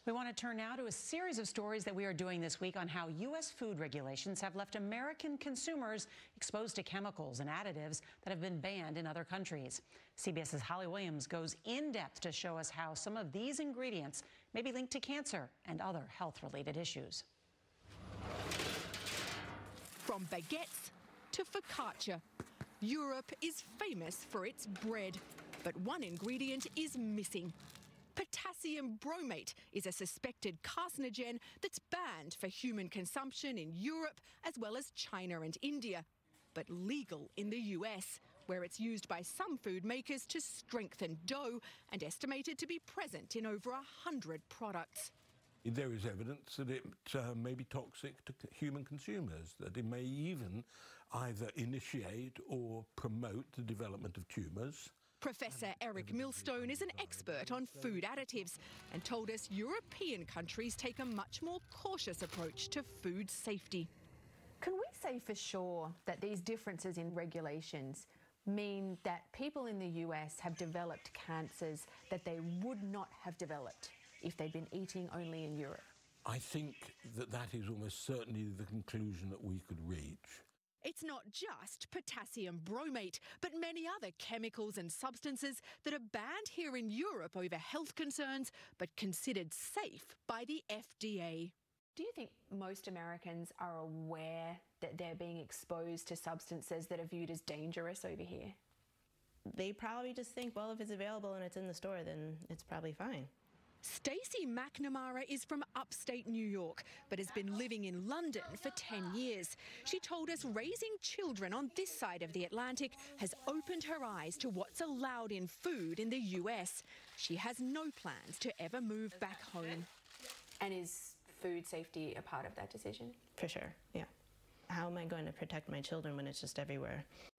We want to turn now to a series of stories that we are doing this week on how U.S. food regulations have left American consumers exposed to chemicals and additives that have been banned in other countries. CBS's Holly Williams goes in depth to show us how some of these ingredients may be linked to cancer and other health-related issues. From baguettes to focaccia, Europe is famous for its bread, but one ingredient is missing. Potassium bromate is a suspected carcinogen that's banned for human consumption in Europe as well as China and India, but legal in the US, where it's used by some food makers to strengthen dough and estimated to be present in over 100 products. There is evidence that it may be toxic to human consumers, that it may even either initiate or promote the development of tumours. Professor Eric Millstone is an expert on food additives and told us European countries take a much more cautious approach to food safety. Can we say for sure that these differences in regulations mean that people in the US have developed cancers that they would not have developed if they'd been eating only in Europe? I think that is almost certainly the conclusion that we could reach. It's not just potassium bromate, but many other chemicals and substances that are banned here in Europe over health concerns, but considered safe by the FDA. Do you think most Americans are aware that they're being exposed to substances that are viewed as dangerous over here? They probably just think, well, if it's available and it's in the store, then it's probably fine. Stacey McNamara is from upstate New York, but has been living in London for 10 years. She told us raising children on this side of the Atlantic has opened her eyes to what's allowed in food in the US. She has no plans to ever move back home. And is food safety a part of that decision? For sure, yeah. How am I going to protect my children when it's just everywhere?